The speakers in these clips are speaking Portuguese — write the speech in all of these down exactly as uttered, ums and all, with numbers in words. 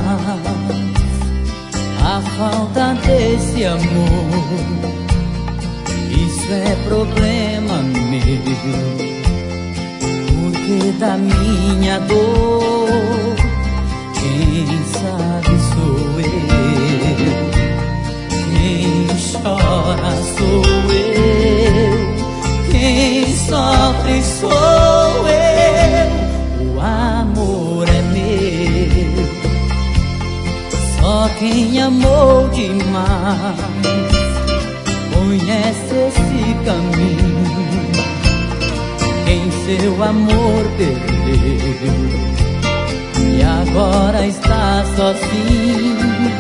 a falta desse amor, isso é problema meu, porque da minha dor quem sabe sou eu, quem chora sou eu, quem sofre sou eu. O amor é meu, só quem amou demais conhece esse caminho. Quem seu amor perdeu e agora está sozinho,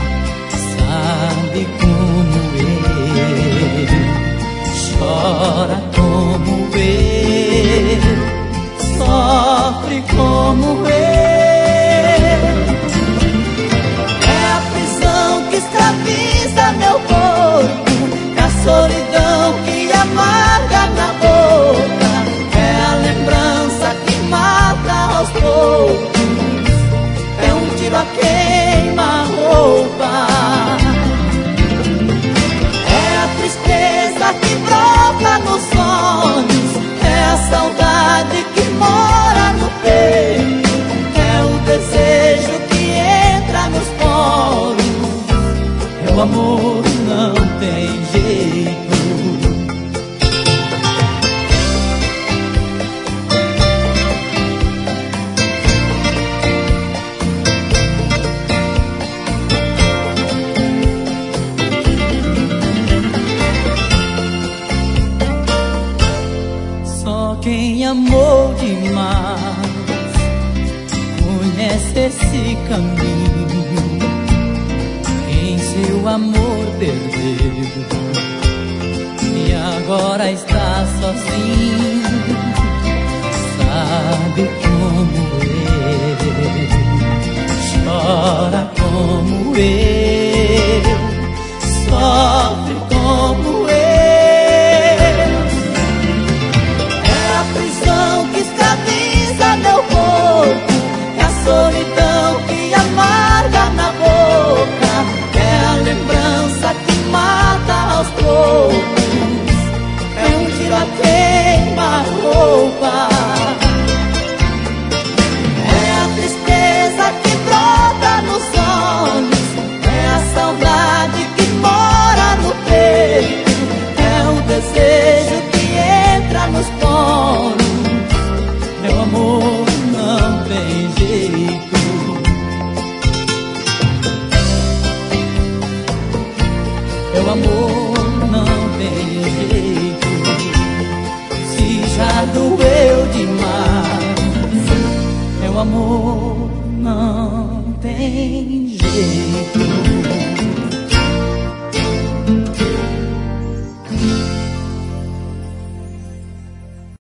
sabe como eu, chora como eu, sofre como eu. É a prisão que escraviza meu corpo, é a solidão que amarga na boca, é a lembrança que mata aos poucos, é um tiro a queima-roupa. É a tristeza que brota nos olhos, é a saudade que mora no peito, é o desejo que entra nos poros, é o amor não tem jeito. Quem amou demais conhece esse caminho. Quem seu amor perdeu e agora está sozinho, sabe como eu, chora como eu, sofre como eu. Meu corpo é a solidão que amarga na boca, é a lembrança que mata aos poucos, é um tiro a queima-roupa. É a tristeza que brota nos olhos, é a saudade que mora no peito, é o desejo que entra nos poros. Meu amor não tem jeito. Meu amor não tem jeito. Se já doeu demais, meu amor não tem jeito.